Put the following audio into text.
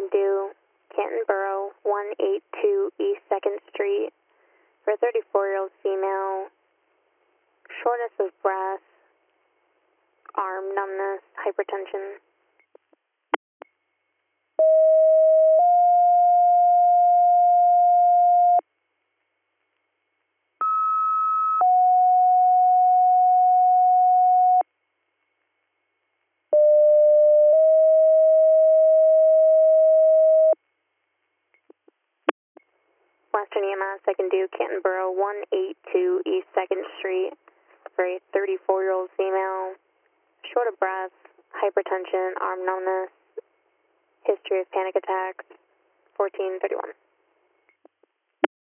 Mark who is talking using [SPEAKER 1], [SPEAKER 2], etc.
[SPEAKER 1] due, Canton Borough, 182 East 2nd Street, for a 34-year-old female, shortness of breath, arm numbness, hypertension. Western EMS, I can do Canton Borough, 182 East 2nd Street, for a 34-year-old female, short of breath, hypertension, arm numbness, history of panic attacks, 1431.